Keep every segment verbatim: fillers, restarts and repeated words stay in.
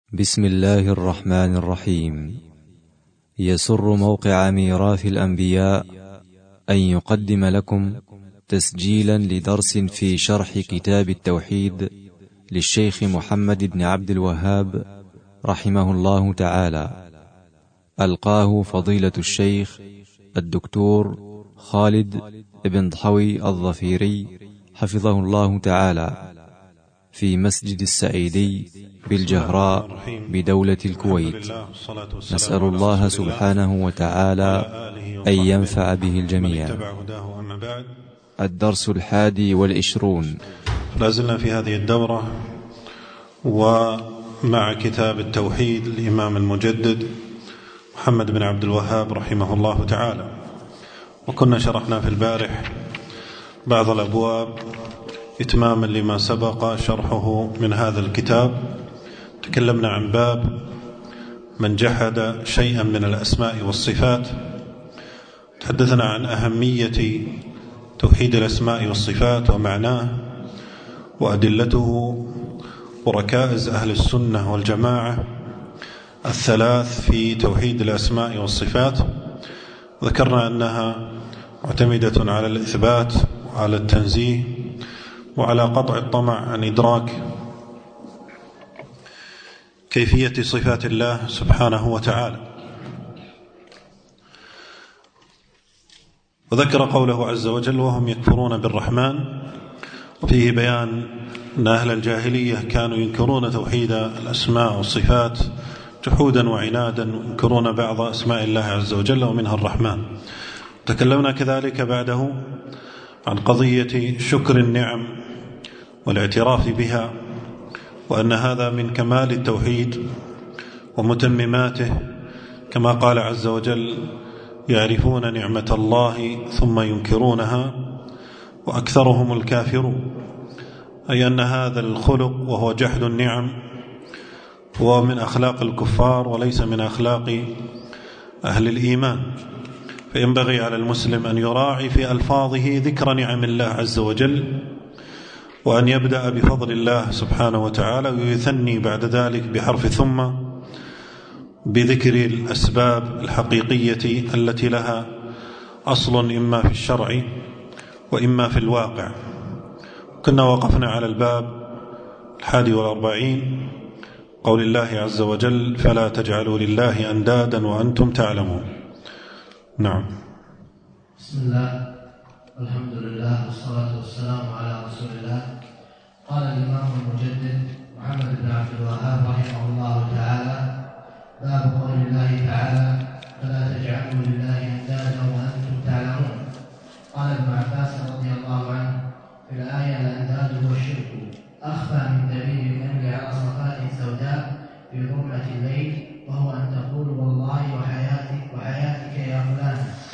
بسم الله الرحمن الرحيم. يسر موقع ميراث الأنبياء أن يقدم لكم تسجيلا لدرس في شرح كتاب التوحيد للشيخ محمد بن عبد الوهاب رحمه الله تعالى، ألقاه فضيلة الشيخ الدكتور خالد بن ضحوي الظفيري حفظه الله تعالى في مسجد السعيدي بالجهراء بدولة الكويت. نسأل الله سبحانه وتعالى أن ينفع به الجميع. الدرس الحادي والعشرون. لازلنا في هذه الدورة ومع كتاب التوحيد الإمام المجدد محمد بن عبد الوهاب رحمه الله تعالى، وكنا شرحنا في البارح بعض الأبواب إتماما لما سبق شرحه من هذا الكتاب. تكلمنا عن باب من جحد شيئا من الأسماء والصفات، تحدثنا عن أهمية توحيد الأسماء والصفات ومعناه وأدلته وركائز أهل السنة والجماعة الثلاث في توحيد الأسماء والصفات. ذكرنا أنها معتمدة على الإثبات وعلى التنزيه وعلى قطع الطمع عن إدراك كيفية صفات الله سبحانه وتعالى. وذكر قوله عز وجل وهم يكفرون بالرحمن، وفيه بيان أن أهل الجاهلية كانوا ينكرون توحيد الأسماء والصفات جحودا وعنادا، وينكرون بعض أسماء الله عز وجل ومنها الرحمن. تكلمنا كذلك بعده عن قضية شكر النعم والاعتراف بها، وأن هذا من كمال التوحيد ومتمماته، كما قال عز وجل يعرفون نعمة الله ثم ينكرونها وأكثرهم الكافرون، أي أن هذا الخلق وهو جحد النعم هو من أخلاق الكفار وليس من أخلاق أهل الإيمان. فينبغي على المسلم أن يراعي في ألفاظه ذكر نعم الله عز وجل، وأن يبدأ بفضل الله سبحانه وتعالى، ويثني بعد ذلك بحرف ثم بذكر الأسباب الحقيقية التي لها أصل إما في الشرع وإما في الواقع. كنا وقفنا على الباب الحادي والأربعين، قول الله عز وجل فلا تجعلوا لله أندادا وأنتم تعلمون. نعم. بسم الله والحمد لله والصلاة والسلام على رسول الله. قال الإمام المجدد محمد بن عبد الوهاب رحمه الله تعالى: باب قول الله تعالى فلا تجعلوا لله أندادا وأنتم تعلمون. قال ابن عباس رضي الله عنه في الآية الأنداد هو الشرك أخفى من دليل النمل على صفات سوداء في ظلمة الليل، وهو أن تقول والله وحياتك وحياتك يا فلان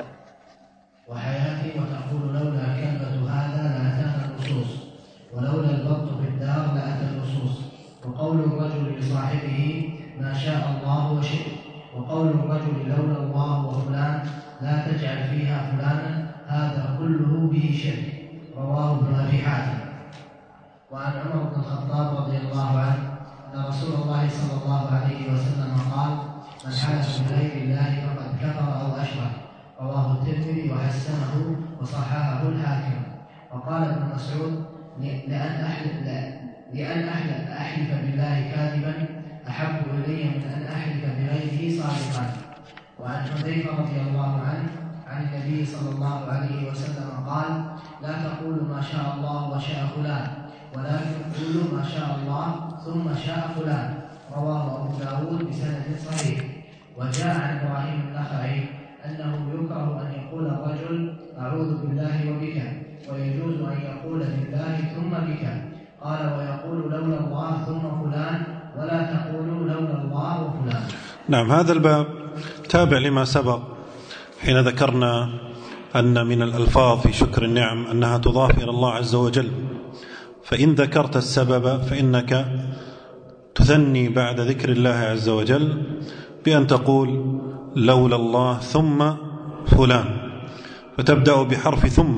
وحياتي، وتقول لولا كلمة هذا لأتانا النصوص، ولولا البط في الدار لأتى النصوص. وقول الرجل لصاحبه ما شاء الله وشئت، وقول الرجل لولا الله وفلان لا تجعل فيها فلانا، هذا كله به شرك. رواه ابن أبي حاتم. وعن عمر بن الخطاب رضي الله عنه أن رسول الله صلى الله عليه وسلم قال: من حلف بغير الله فقد كفر أو أشرك. رواه الترمذي وحسنه وصححه الحاكم. وقال ابن مسعود: لأن أحلف لأن أحلف أحلف بالله كاذبا أحب إلي من أن أحلف بغيره صادقا. وعن حذيفة رضي الله عنه عن النبي صلى الله عليه وسلم قال: لا تقولوا ما شاء الله وشاء فلان، ولكن قولوا ما شاء الله ثم شاء فلان. رواه أبو داود بسند صحيح. وجاء عن إبراهيم النخعي أنه يكره أن يقول الرجل أعوذ بالله وبك، ويجوز أن يقول بالله ثم بك. قال: ويقول لولا الله ثم فلان، ولا تقولوا لولا الله وفلان. نعم. هذا الباب تابع لما سبق حين ذكرنا أن من الألفاظ في شكر النعم أنها تضاف إلى الله عز وجل، فإن ذكرت السبب فإنك تثني بعد ذكر الله عز وجل بأن تقول لولا الله ثم فلان، فتبدأ بحرف ثم،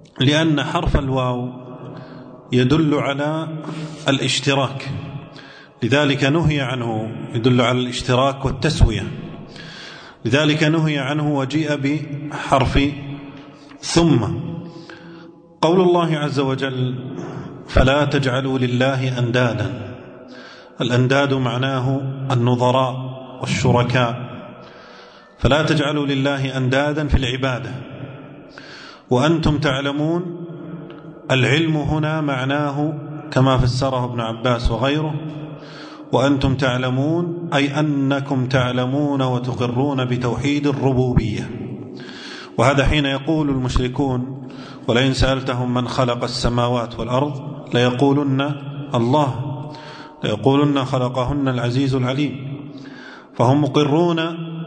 لأن حرف الواو يدل على الاشتراك لذلك نهي عنه، يدل على الاشتراك والتسوية، لذلك نهي عنه وجيء بحرف ثم. قول الله عز وجل فلا تجعلوا لله أندادا، الأنداد معناه النظراء والشركاء، فلا تجعلوا لله أندادا في العبادة. وأنتم تعلمون، العلم هنا معناه كما فسره ابن عباس وغيره، وأنتم تعلمون أي أنكم تعلمون وتقرون بتوحيد الربوبية. وهذا حين يقول المشركون ولئن سألتهم من خلق السماوات والأرض ليقولن الله، ليقولن خلقهن العزيز العليم. فهم مقرون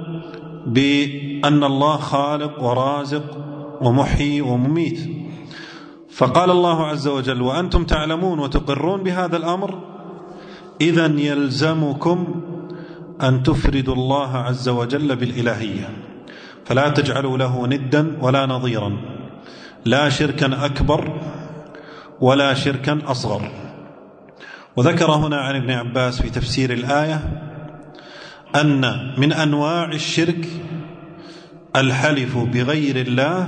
بأن الله خالق ورازق ومحيي ومميت. فقال الله عز وجل وأنتم تعلمون وتقرون بهذا الأمر، إذن يلزمكم أن تفردوا الله عز وجل بالإلهية، فلا تجعلوا له ندا ولا نظيرا، لا شركا أكبر ولا شركا أصغر. وذكر هنا عن ابن عباس في تفسير الآية أن من أنواع الشرك الحلف بغير الله،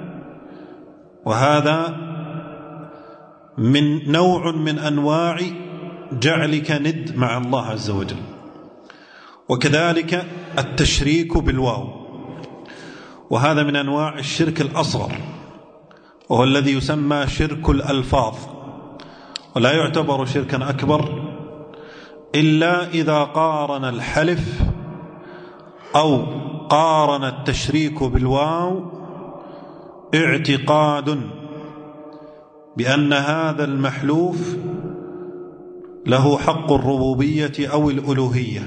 وهذا من نوع من أنواع جعلك ند مع الله عز وجل. وكذلك التشريك بالواو، وهذا من أنواع الشرك الأصغر، وهو الذي يسمى شرك الألفاظ، ولا يعتبر شركا أكبر إلا إذا قارن الحلف أو قارن التشريك بالواو اعتقاد بأن هذا المحلوف له حق الربوبية أو الألوهية.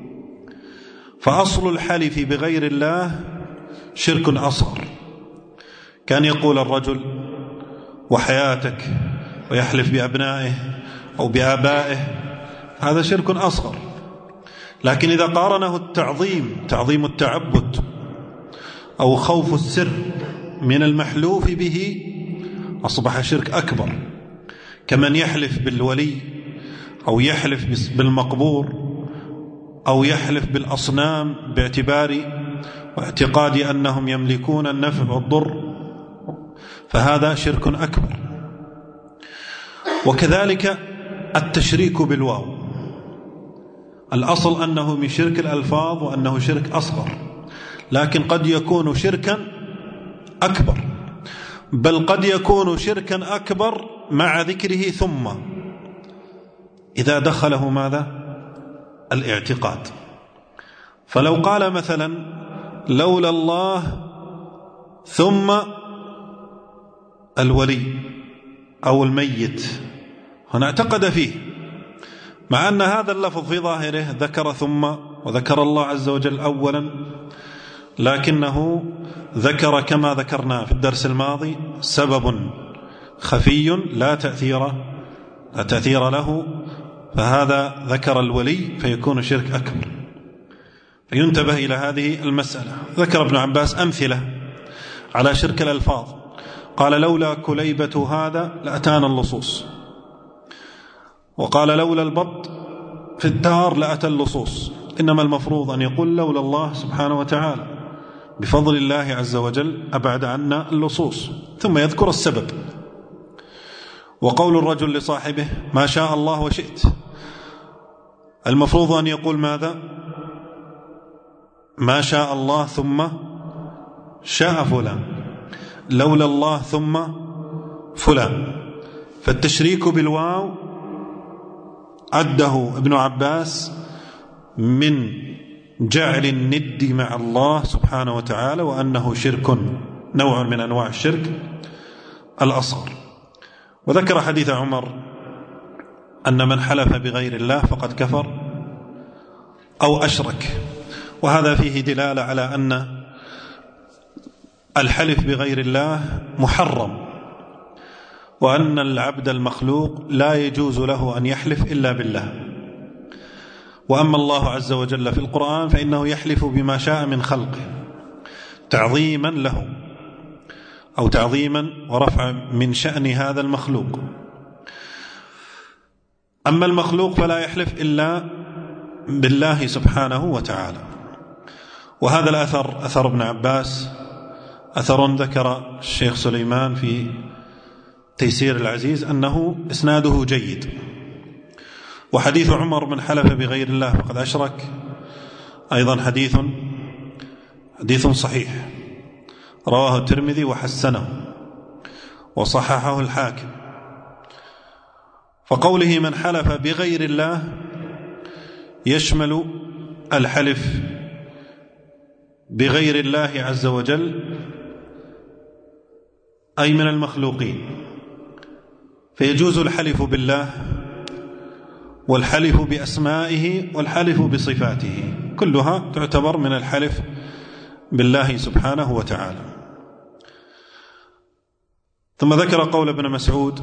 فأصل الحلف بغير الله شرك أصغر، كان يقول الرجل وحياتك ويحلف بأبنائه أو بآبائه، هذا شرك أصغر. لكن إذا قارنه التعظيم، تعظيم التعبد أو خوف السر من المحلوف به، أصبح شرك أكبر، كمن يحلف بالولي أو يحلف بالمقبور أو يحلف بالأصنام باعتبار واعتقاد أنهم يملكون النفع والضر، فهذا شرك أكبر. وكذلك التشريك بالواو، الأصل أنه من شرك الألفاظ وأنه شرك أصغر، لكن قد يكون شركا أكبر، بل قد يكون شركا أكبر مع ذكره ثم، إذا دخله ماذا؟ الاعتقاد. فلو قال مثلا لولا الله ثم الولي أو الميت، هنا اعتقد فيه، مع أن هذا اللفظ في ظاهره ذكر ثم وذكر الله عز وجل أولا، لكنه ذكر كما ذكرنا في الدرس الماضي سبب خفي لا تأثير لا تأثير له، فهذا ذكر الولي فيكون شرك أكبر. فينتبه إلى هذه المسألة. ذكر ابن عباس أمثلة على شرك الألفاظ، قال لولا كليبة هذا لأتانا اللصوص، وقال لولا البط في الدار لأتى اللصوص. إنما المفروض أن يقول لولا الله سبحانه وتعالى، بفضل الله عز وجل أبعد عنا اللصوص، ثم يذكر السبب. وقول الرجل لصاحبه ما شاء الله وشئت، المفروض أن يقول ماذا؟ ما شاء الله ثم شاء فلان، لولا الله ثم فلان. فالتشريك بالواو عده ابن عباس من جعل الند مع الله سبحانه وتعالى، وأنه شرك، نوع من أنواع الشرك الأصغر. وذكر حديث عمر أن من حلف بغير الله فقد كفر أو أشرك، وهذا فيه دلالة على أن الحلف بغير الله محرم، وأن العبد المخلوق لا يجوز له أن يحلف إلا بالله. وأما الله عز وجل في القرآن فإنه يحلف بما شاء من خلقه تعظيما له، أو تعظيما ورفع من شأن هذا المخلوق. أما المخلوق فلا يحلف إلا بالله سبحانه وتعالى. وهذا الأثر أثر ابن عباس أثر ذكر الشيخ سليمان في تيسير العزيز أنه إسناده جيد. وحديث عمر من حلف بغير الله فقد أشرك أيضا حديث حديث صحيح رواه الترمذي وحسنه وصححه الحاكم. فقوله من حلف بغير الله يشمل الحلف بغير الله عز وجل أي من المخلوقين، فيجوز الحلف بالله والحلف بأسمائه والحلف بصفاته، كلها تعتبر من الحلف بالله سبحانه وتعالى. ثم ذكر قول ابن مسعود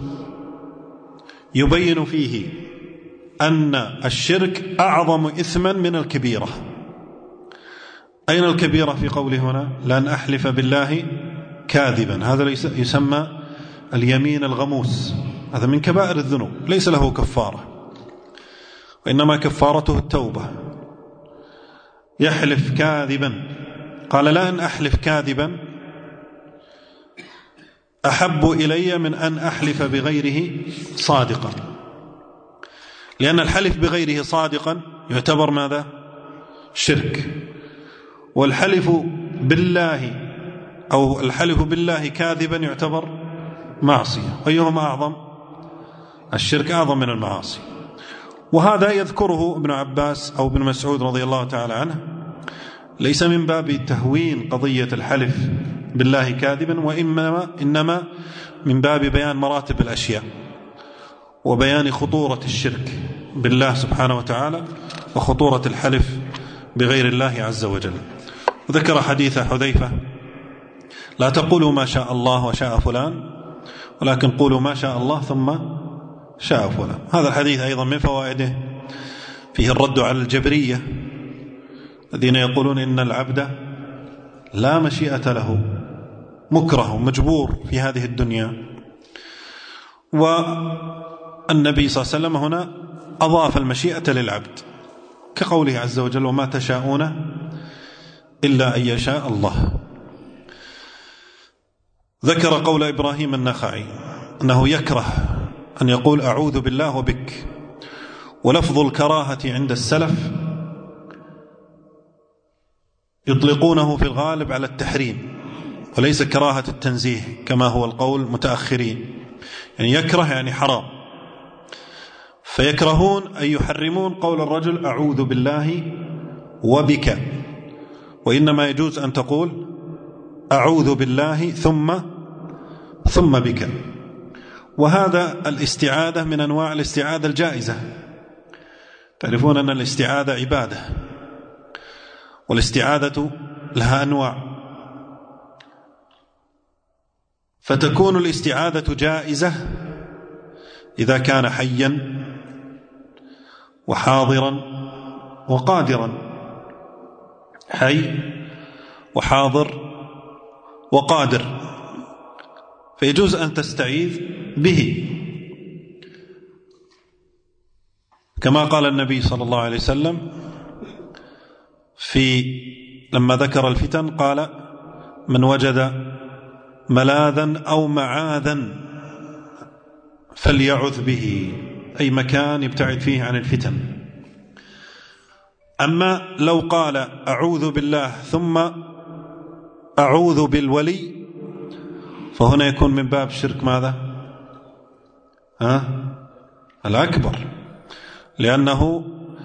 يبين فيه أن الشرك أعظم إثما من الكبيرة. أين الكبيرة في قوله هنا؟ لأن أحلف بالله كاذبا، هذا يسمى اليمين الغموس، هذا من كبائر الذنوب ليس له كفارة، وإنما كفارته التوبة. يحلف كاذبا، قال لا أن أحلف كاذبا أحب إلي من أن أحلف بغيره صادقا، لأن الحلف بغيره صادقا يعتبر ماذا؟ شرك. والحلف بالله أو الحلف بالله كاذبا يعتبر معصية. أيهما أعظم؟ الشرك أعظم من المعاصي. وهذا يذكره ابن عباس أو ابن مسعود رضي الله تعالى عنه ليس من باب تهوين قضية الحلف بالله كاذبا، وإنما إنما من باب بيان مراتب الأشياء وبيان خطورة الشرك بالله سبحانه وتعالى وخطورة الحلف بغير الله عز وجل. وذكر حديث حذيفة لا تقولوا ما شاء الله وشاء فلان ولكن قولوا ما شاء الله ثم شاء فلان. هذا الحديث أيضا من فوائده فيه الرد على الجبرية الذين يقولون إن العبد لا مشيئة له، مكره مجبور في هذه الدنيا. والنبي صلى الله عليه وسلم هنا أضاف المشيئة للعبد كقوله عز وجل وما تشاءون إلا أن يشاء الله. ذكر قول إبراهيم النخعي أنه يكره أن يقول أعوذ بالله وبك، ولفظ الكراهة عند السلف يطلقونه في الغالب على التحريم وليس كراهة التنزيه كما هو القول متأخرين، يعني يكره يعني حرام، فيكرهون أن يحرمون قول الرجل أعوذ بالله وبك، وإنما يجوز أن تقول أعوذ بالله ثم ثم بك. وهذا الاستعاذة من أنواع الاستعاذة الجائزة. تعرفون أن الاستعاذة عبادة، والاستعاذة لها أنواع، فتكون الاستعاذة جائزة إذا كان حيا وحاضرا وقادرا، حي وحاضر وقادر، فيجوز أن تستعيذ به، كما قال النبي صلى الله عليه وسلم في لما ذكر الفتن قال من وجد ملاذا أو معاذا فليعذ به، أي مكان يبتعد فيه عن الفتن. أما لو قال أعوذ بالله ثم أعوذ بالولي فهنا يكون من باب الشرك ماذا؟ ها؟ الأكبر، لأنه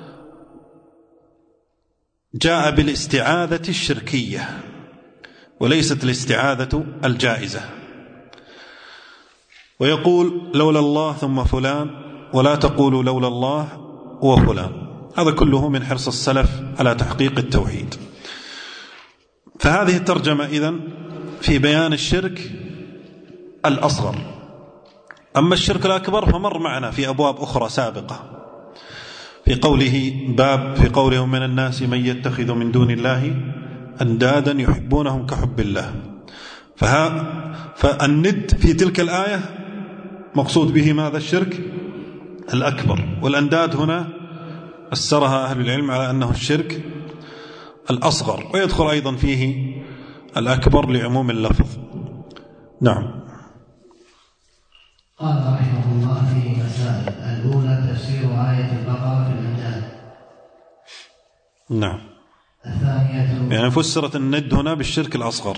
جاء بالاستعاذة الشركية وليست الاستعاذة الجائزة. ويقول لولا الله ثم فلان، ولا تقولوا لولا الله وفلان. هذا كله من حرص السلف على تحقيق التوحيد. فهذه الترجمة إذن في بيان الشرك الأصغر. أما الشرك الأكبر فمر معنا في أبواب أخرى سابقة، في قوله باب في قوله من الناس من يتخذ من دون الله أندادا يحبونهم كحب الله. فها فالند في تلك الآية مقصود به ماذا؟ الشرك الأكبر. والأنداد هنا فسرها أهل العلم على أنه الشرك الأصغر، ويدخل أيضا فيه الأكبر لعموم اللفظ. نعم. قال رحمه الله فيه مسائل. الأولى تفسير آية البقرة في الأنداد. نعم. الثانية يعني فسرت الند هنا بالشرك الأصغر.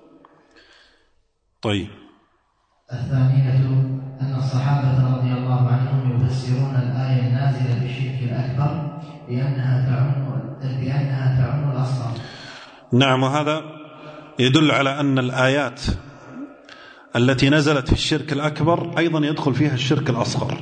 طيب. الثانية أن الصحابة رضي الله عنهم يفسرون الآية النازلة بالشرك الأكبر بأنها تعم بأنها تعم الأصغر. نعم، وهذا يدل على أن الآيات التي نزلت في الشرك الأكبر أيضا يدخل فيها الشرك الأصغر.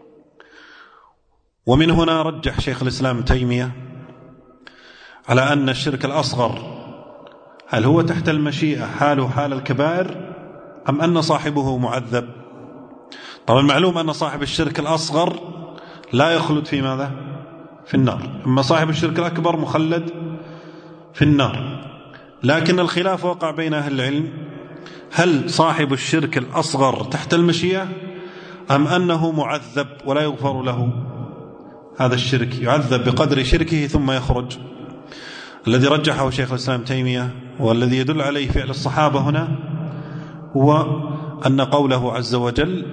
ومن هنا رجح شيخ الإسلام تيمية على أن الشرك الأصغر هل هو تحت المشيئة حاله حال الكبائر أم أن صاحبه معذب؟ طبعا معلوم أن صاحب الشرك الأصغر لا يخلد في ماذا؟ في النار، أما صاحب الشرك الأكبر مخلد في النار. لكن الخلاف وقع بين أهل العلم، هل صاحب الشرك الأصغر تحت المشيئة أم أنه معذب ولا يغفر له هذا الشرك، يعذب بقدر شركه ثم يخرج؟ الذي رجحه شيخ الإسلام تيمية والذي يدل عليه فعل الصحابة هنا هو أن قوله عز وجل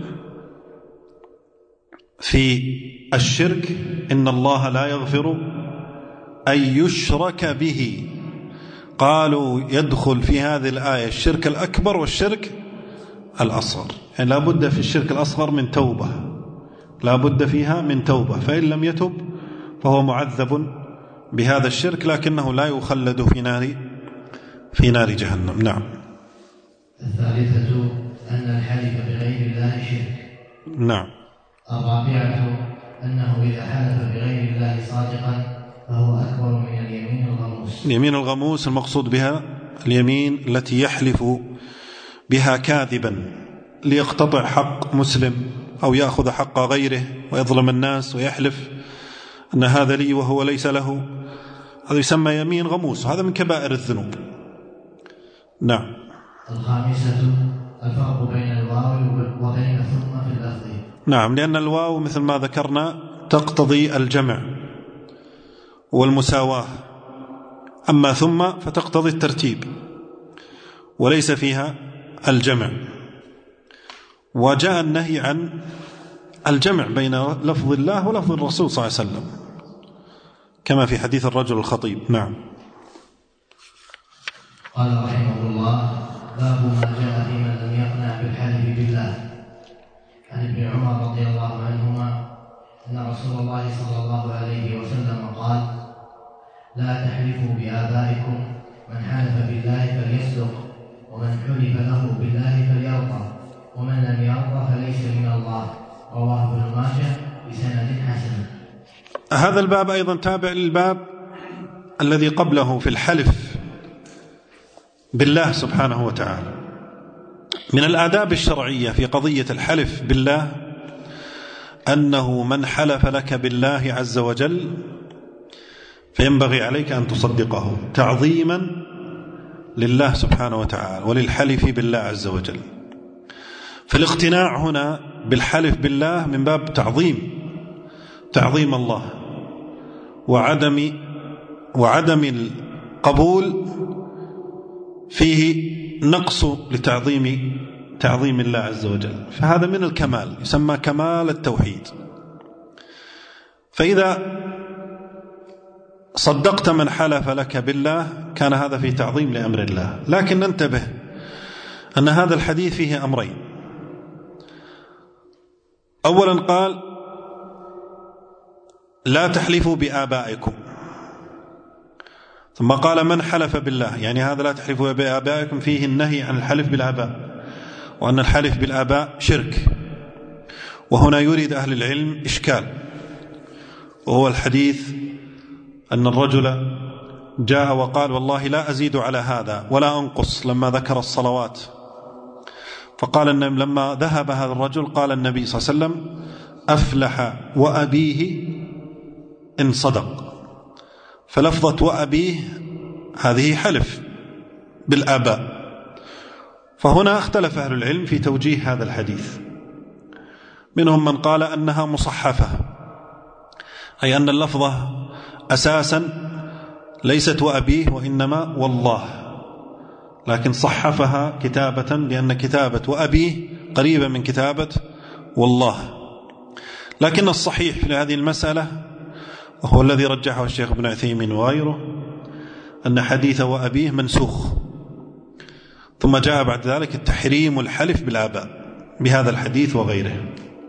في الشرك إن الله لا يغفر أن يشرك به، قالوا يدخل في هذه الآية الشرك الأكبر والشرك الأصغر. يعني لا بد في الشرك الأصغر من توبة، لا بد فيها من توبة، فإن لم يتب فهو معذب بهذا الشرك لكنه لا يخلد في نار في نار جهنم. نعم. الثالثة أن الحلف بغير الله شرك. نعم. الرابعة أنه إذا حلف بغير الله صادقا فهو أكبر من اليمين الغموس. اليمين الغموس المقصود بها اليمين التي يحلف بها كاذبا ليقتطع حق مسلم أو يأخذ حق غيره ويظلم الناس ويحلف أن هذا لي وهو ليس له، هذا يسمى يمين غموس، هذا من كبائر الذنوب. نعم. الخامسة الفرق بين الواو وبين ثم في اللفظ. نعم، لأن الواو مثل ما ذكرنا تقتضي الجمع والمساواة، أما ثم فتقتضي الترتيب وليس فيها الجمع. وجاء النهي عن الجمع بين لفظ الله ولفظ الرسول صلى الله عليه وسلم كما في حديث الرجل الخطيب. نعم. قال رحمه الله باب ما جاء في من لم يقنع بالحلف بالله. عن ابن عمر رضي الله عنهما أن رسول الله صلى الله عليه وسلم قال لا تحلفوا بآبائكم، من حلف بالله فليصدق، ومن حلف له بالله فليرضى، ومن لم يرضى فليس من الله. رواه ابن ماجه بسند حسن. هذا الباب أيضا تابع للباب الذي قبله في الحلف بالله سبحانه وتعالى. من الآداب الشرعية في قضية الحلف بالله أنه من حلف لك بالله عز وجل فينبغي عليك أن تصدقه تعظيما لله سبحانه وتعالى وللحلف بالله عز وجل. فالاقتناع هنا بالحلف بالله من باب تعظيم تعظيم الله، وعدم وعدم القبول فيه نقص لتعظيم تعظيم الله عز وجل. فهذا من الكمال، يسمى كمال التوحيد. فإذا صدقت من حلف لك بالله كان هذا في تعظيم لأمر الله. لكن ننتبه أن هذا الحديث فيه أمرين. أولا قال لا تحلفوا بآبائكم، ثم قال من حلف بالله، يعني هذا لا تحلفوا بآبائكم فيه النهي عن الحلف بالآباء، وأن الحلف بالآباء شرك. وهنا يريد أهل العلم إشكال، وهو الحديث أن الرجل جاء وقال والله لا أزيد على هذا ولا أنقص لما ذكر الصلوات، فقال أن لما ذهب هذا الرجل قال النبي صلى الله عليه وسلم أفلح وأبيه إن صدق. فلفظة وأبيه هذه حلف بالآباء. فهنا اختلف أهل العلم في توجيه هذا الحديث، منهم من قال أنها مصحفة، أي أن اللفظة أساسا ليست وأبيه وإنما والله، لكن صحفها كتابة لأن كتابة وأبيه قريبة من كتابة والله. لكن الصحيح في هذه المسألة، وهو الذي رجحه الشيخ ابن عثيمين وغيره، أن حديث وأبيه منسوخ، ثم جاء بعد ذلك التحريم والحلف بالآباء بهذا الحديث وغيره.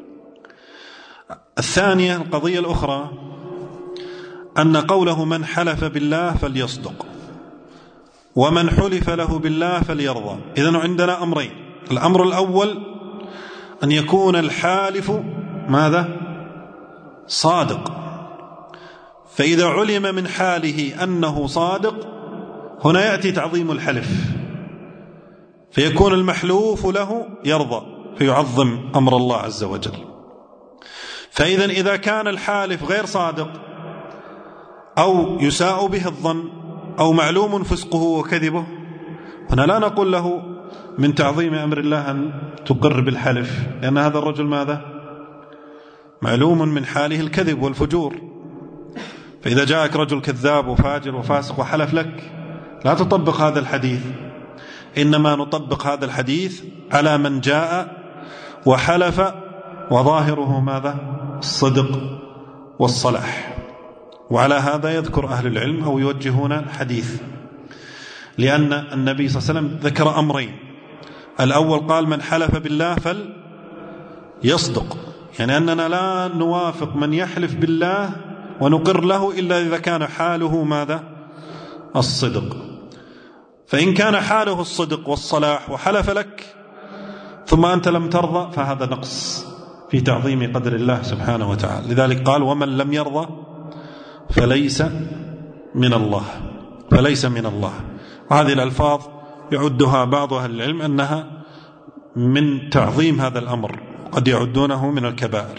الثانية القضية الأخرى أن قوله من حلف بالله فليصدق ومن حلف له بالله فليرضى. إذن عندنا أمرين: الأمر الأول أن يكون الحالف ماذا؟ صادق، فإذا علم من حاله أنه صادق هنا يأتي تعظيم الحلف، فيكون المحلوف له يرضى فيعظم أمر الله عز وجل. فإذا إذا كان الحالف غير صادق أو يساء به الظن أو معلوم فسقه وكذبه، هنا لا نقول له من تعظيم أمر الله أن تقر بالحلف، لأن هذا الرجل ماذا؟ معلوم من حاله الكذب والفجور. فإذا جاءك رجل كذاب وفاجر وفاسق وحلف لك لا تطبق هذا الحديث، إنما نطبق هذا الحديث على من جاء وحلف وظاهره ماذا؟ الصدق والصلاح. وعلى هذا يذكر أهل العلم أو يوجهون الحديث، لأن النبي صلى الله عليه وسلم ذكر أمرين: الأول قال من حلف بالله فليصدق، يعني أننا لا نوافق من يحلف بالله ونقر له إلا إذا كان حاله ماذا؟ الصدق. فإن كان حاله الصدق والصلاح وحلف لك ثم أنت لم ترضى فهذا نقص في تعظيم قدر الله سبحانه وتعالى. لذلك قال ومن لم يرضى فليس من الله فليس من الله. وهذه الألفاظ يعدها بعض أهل العلم أنها من تعظيم هذا الأمر، قد يعدونه من الكبائر.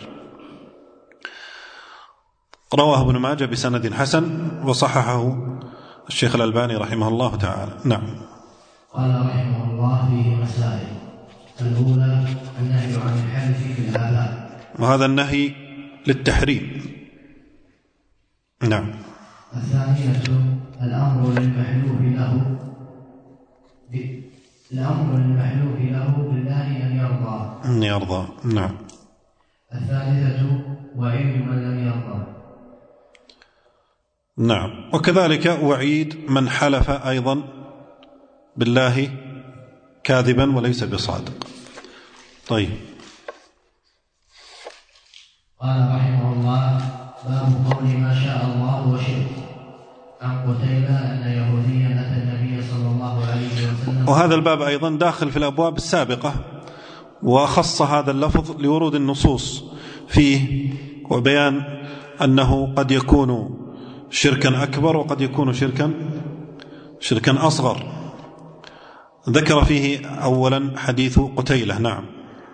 رواه ابن ماجه بسند حسن وصححه الشيخ الألباني رحمه الله تعالى. نعم. قال رحمه الله فيه مسائل: الأولى النهي عن الحلف في الآباء، وهذا النهي للتحريم. نعم. الثانية الأمر للمحلوف له الأمر للمحلوف له بالله أن يرضى أن يرضى. نعم. الثالثة وعيد من لم يرضى. نعم. وكذلك وعيد من حلف أيضا بالله كاذبا وليس بصادق. طيب. قال رحمه الله: باب قول ما شاء الله وشئت. عن قتيبة أن يهوديا أتى النبي صلى الله عليه وسلم. وهذا الباب أيضا داخل في الأبواب السابقة، وخص هذا اللفظ لورود النصوص فيه وبيان أنه قد يكون شركا أكبر وقد يكون شركا شركا أصغر. ذكر فيه أولا حديث قتيلة. نعم.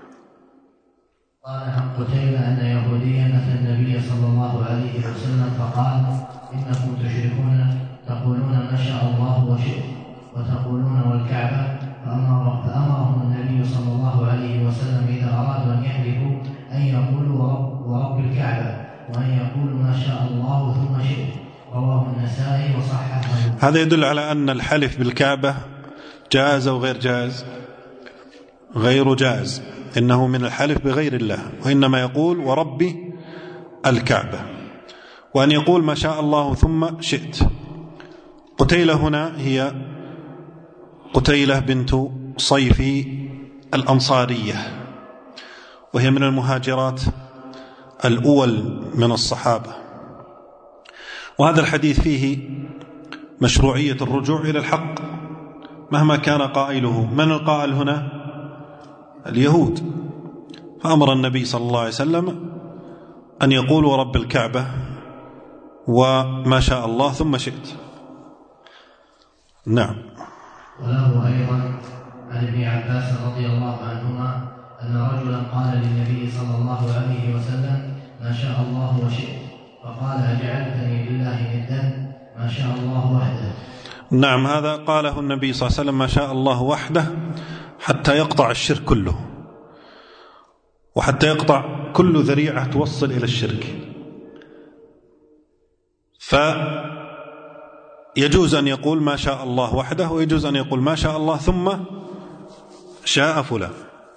قال عن قتيبة أن يهوديا أتى النبي صلى الله عليه وسلم فقال: إنكم تشركون تقولون ما شاء الله وشئت وتقولون والكعبة. فأمر فأمرهم النبي صلى الله عليه وسلم إذا أرادوا أن يحلفوا أن يقولوا ورب, ورب الكعبة، وأن يقولوا ما شاء الله ثم شئت. رواه النسائي وصححه. هذا يدل على أن الحلف بالكعبة جائز أو غير جائز؟ غير جائز، إنه من الحلف بغير الله، وإنما يقول ورب الكعبة. وأن يقول ما شاء الله ثم شئت. قتيلة هنا هي قتيلة بنت صيفي الأنصارية، وهي من المهاجرات الأول من الصحابة. وهذا الحديث فيه مشروعية الرجوع إلى الحق مهما كان قائله. من القائل هنا؟ اليهود. فأمر النبي صلى الله عليه وسلم أن يقولوا رب الكعبة وما شاء الله ثم شئت. نعم. وله أيضا عن ابن عباس رضي الله عنهما أن رجلا قال للنبي صلى الله عليه وسلم: ما شاء الله وشئت. فقال: أجعلتني لله ندا؟ ما شاء الله وحده. نعم. هذا قاله النبي صلى الله عليه وسلم ما شاء الله وحده حتى يقطع الشرك كله. وحتى يقطع كل ذريعة توصل إلى الشرك. فيجوز أن يقول ما شاء الله وحده، ويجوز أن يقول ما شاء الله ثم شاء فلان.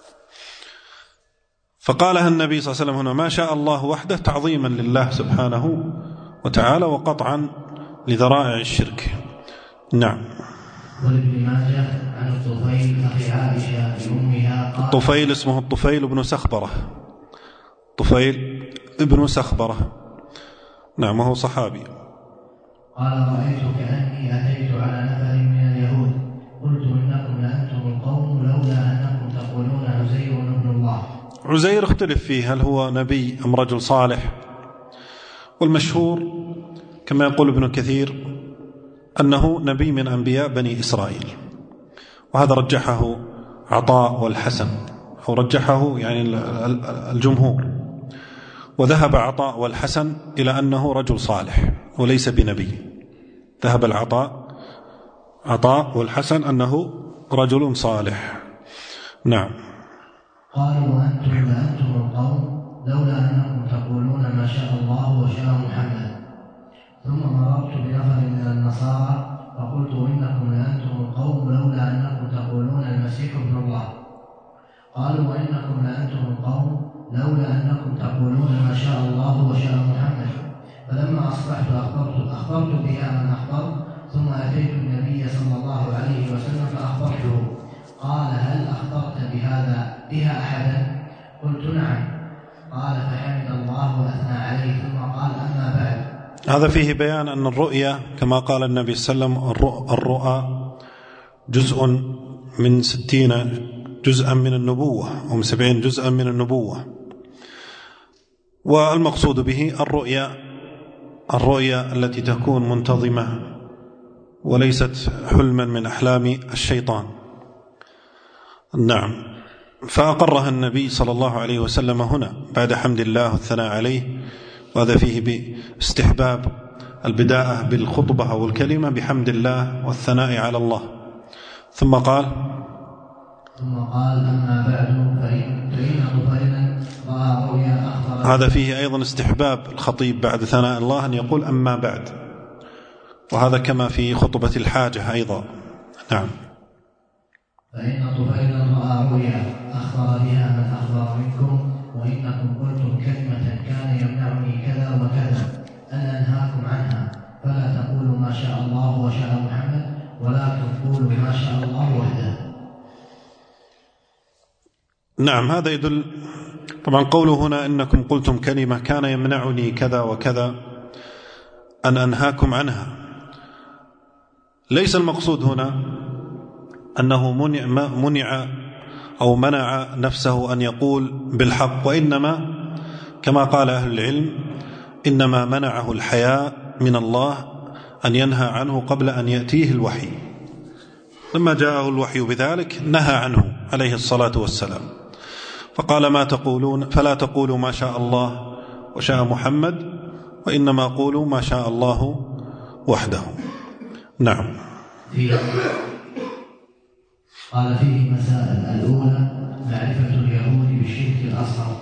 فقالها النبي صلى الله عليه وسلم هنا ما شاء الله وحده تعظيما لله سبحانه وتعالى وقطعا لذرائع الشرك. نعم. ولابن ماجه عن الطفيل أخي عائشة لأمها قال الطفيل اسمه الطفيل بن سخبرة، الطفيل ابن سخبرة، نعم، وهو صحابي. قال رأيت كأني أتيت على نفر من اليهود قلت إنكم لأنتم القوم لولا أنكم تقولون عزير ابن الله. عزير اختلف فيه هل هو نبي أم رجل صالح، والمشهور كما يقول ابن كثير أنه نبي من أنبياء بني إسرائيل، وهذا رجحه عطاء والحسن، أو رجحه يعني الجمهور، وذهب عطاء والحسن إلى أنه رجل صالح وليس بنبي. ذهب العطاء عطاء والحسن أنه رجل صالح. نعم. قالوا أنتم لأنتم القوم لولا أنكم تقولون ما شاء الله وشاء محمد. ثم مررت بنفر من النصارى فقلت إنكم لأنتم القوم لولا أنكم تقولون المسيح ابن الله. قالوا وإنكم لأنتم القوم لولا أنكم تقولون ما شاء الله وشاء محمد. فلما أصبحت أخبرت, أخبرت بها من أخبرت، ثم أتيت النبي صلى الله عليه وسلم فأخبرته. قال هل أخبرت بهذا بها أحدا؟ قلت نعم. قال فحمد الله وأثنى عليه ثم قال أما بعد. هذا فيه بيان أن الرؤيا كما قال النبي صلى الله عليه وسلم الرؤى جزء من ستين جزءا من النبوة، أو من سبعين جزءا من النبوة. والمقصود به الرؤيا الرؤيا التي تكون منتظمة وليست حلما من أحلام الشيطان. نعم. فأقرها النبي صلى الله عليه وسلم هنا بعد حمد الله والثناء عليه، وهذا فيه باستحباب البداءة بالخطبة أو الكلمة بحمد الله والثناء على الله. ثم قال ثم قال أما بعد فإن طفيلا رأى رؤيا أخبر. هذا فيه أيضا استحباب الخطيب بعد ثناء الله أن يقول أما بعد، وهذا كما في خطبة الحاجة أيضا. نعم. فإن طفيلا رأى رؤيا أخبر بها من أخبر منكم، وإنكم قلتم كلمة كان يمنعني كذا وكذا أن أنهاكم عنها، فلا تقولوا ما شاء الله وشاء محمد ولكن قولوا ما شاء الله وحده. نعم. هذا يدل طبعا قوله هنا إنكم قلتم كلمة كان يمنعني كذا وكذا أن أنهاكم عنها، ليس المقصود هنا أنه منع, منع أو منع نفسه أن يقول بالحق، وإنما كما قال أهل العلم إنما منعه الحياء من الله أن ينهى عنه قبل أن يأتيه الوحي. لما جاءه الوحي بذلك نهى عنه عليه الصلاة والسلام، فقال ما تقولون فلا تقولوا ما شاء الله وشاء محمد، وإنما قولوا ما شاء الله وحده. نعم. قال فيه مسائل. الأولى معرفة اليهود بالشرك الأصغر.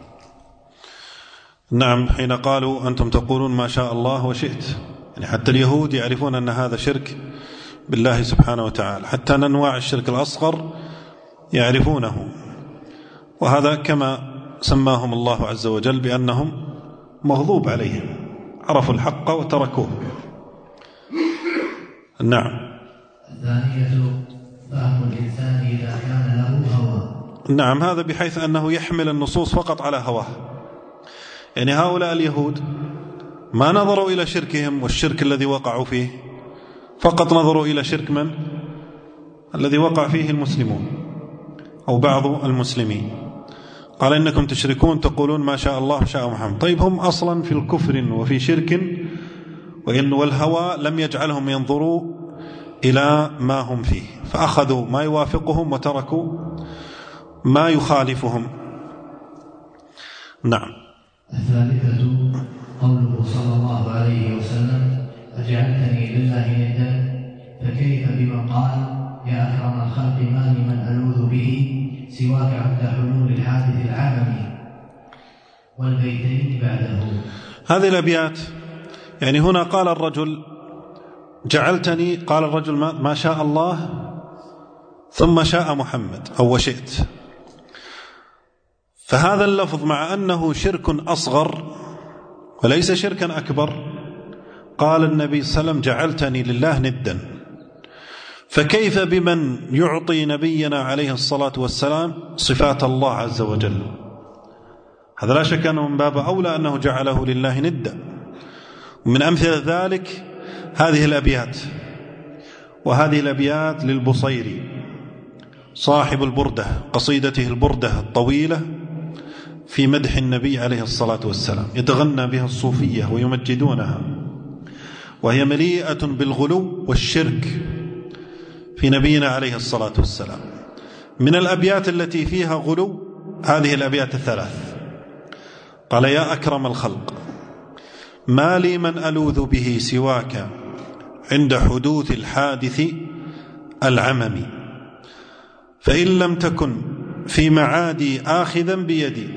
نعم. حين قالوا أنتم تقولون ما شاء الله وشئت، يعني حتى اليهود يعرفون أن هذا شرك بالله سبحانه وتعالى، حتى أنواع الشرك الأصغر يعرفونه، وهذا كما سماهم الله عز وجل بأنهم مغضوب عليهم، عرفوا الحق وتركوه. نعم. الثانية فهم الإنسان إذا كان له هوى. نعم. هذا بحيث أنه يحمل النصوص فقط على هواه، يعني هؤلاء اليهود ما نظروا إلى شركهم والشرك الذي وقعوا فيه، فقط نظروا إلى شرك من الذي وقع فيه المسلمون أو بعض المسلمين. قال إنكم تشركون تقولون ما شاء الله وشاء محمد. طيب هم أصلا في الكفر وفي شرك، وإن والهوى لم يجعلهم ينظروا إلى ما هم فيه، فأخذوا ما يوافقهم وتركوا ما يخالفهم. نعم. الثالثة قوله صلى الله عليه وسلم أجعلتني لله ندا، فكيف بمن قال يا أكرم الخلق ما لي من ألوذ به سواك عند حلول الحادث العالمي. والبيتين بعده. هذه الأبيات يعني هنا قال الرجل جعلتني، قال الرجل ما شاء الله ثم شاء محمد أو وشئت. فهذا اللفظ مع أنه شرك أصغر وليس شركا أكبر، قال النبي صلى الله عليه وسلم جعلتني لله ندا، فكيف بمن يعطي نبينا عليه الصلاة والسلام صفات الله عز وجل؟ هذا لا شك أنه من باب أولى أنه جعله لله ندا. ومن أمثلة ذلك هذه الأبيات، وهذه الأبيات للبصيري صاحب البردة، قصيدته البردة الطويلة في مدح النبي عليه الصلاة والسلام، يتغنى بها الصوفية ويمجدونها، وهي مليئة بالغلو والشرك في نبينا عليه الصلاة والسلام. من الأبيات التي فيها غلو هذه الأبيات الثلاث، قال يا أكرم الخلق ما لي من ألوذ به سواك عند حدوث الحادث العمم، فإن لم تكن في معادي آخذا بيدي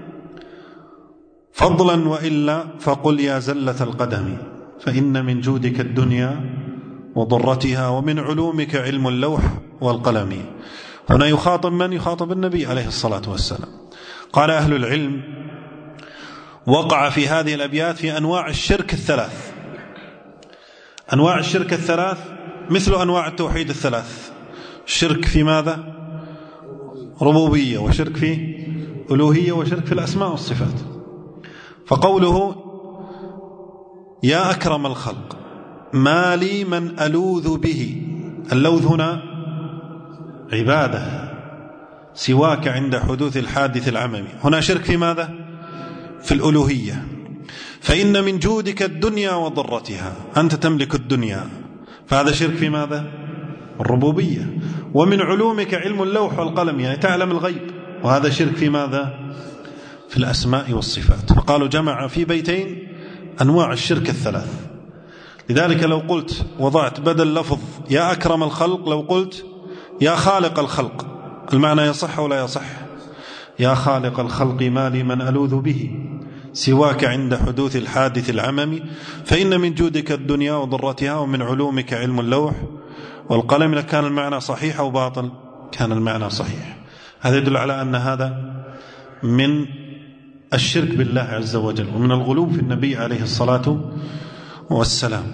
فضلا وإلا فقل يا زلة القدم، فإن من جودك الدنيا وضرتها ومن علومك علم اللوح والقلم. هنا يخاطب من؟ يخاطب النبي عليه الصلاة والسلام. قال أهل العلم وقع في هذه الأبيات في أنواع الشرك الثلاث. أنواع الشرك الثلاث مثل أنواع التوحيد الثلاث، شرك في ماذا؟ ربوبية، وشرك في ألوهية، وشرك في الأسماء والصفات. فقوله يا أكرم الخلق ما لي من ألوذ به، اللوذ هنا عبادة، سواك عند حدوث الحادث العممي، هنا شرك في ماذا؟ في الألوهية. فإن من جودك الدنيا وضرتها، أنت تملك الدنيا، فهذا شرك في ماذا؟ الربوبية. ومن علومك علم اللوح والقلم، يعني تعلم الغيب، وهذا شرك في ماذا؟ في الأسماء والصفات. فقالوا جمع في بيتين أنواع الشرك الثلاث. لذلك لو قلت وضعت بدل لفظ يا أكرم الخلق لو قلت يا خالق الخلق، المعنى يصح ولا يصح؟ يا خالق الخلق ما لي من ألوذ به سواك عند حدوث الحادث العممي، فإن من جودك الدنيا وضرتها ومن علومك علم اللوح والقلم. كان المعنى صحيح أو باطل؟ كان المعنى صحيح. هذا يدل على أن هذا من الشرك بالله عز وجل ومن الغلو في النبي عليه الصلاة والسلام.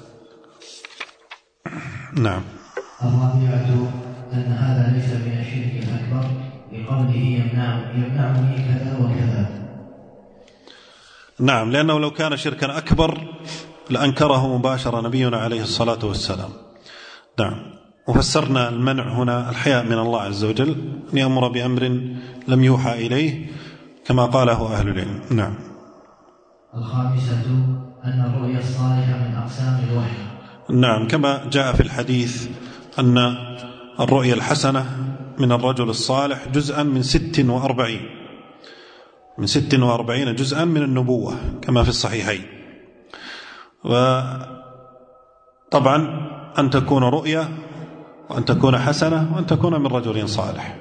نعم. الرابعة أن هذا ليس من الشرك الأكبر لقوله يمنع يمنعني كذا وكذا. نعم، لأنه لو كان شركا أكبر لأنكره مباشرة نبينا عليه الصلاة والسلام. نعم. وفسرنا المنع هنا الحياء من الله عز وجل، أن يأمر بأمر لم يوحى إليه كما قاله أهل العلم. نعم. الخامسة أن الرؤيا الصالحة من أقسام الوحي. نعم، كما جاء في الحديث أن الرؤيا الحسنة من الرجل الصالح جزءا من ست وأربعين من ست وأربعين جزءا من النبوة كما في الصحيحين. وطبعا أن تكون رؤيا وأن تكون حسنة وأن تكون من رجل صالح.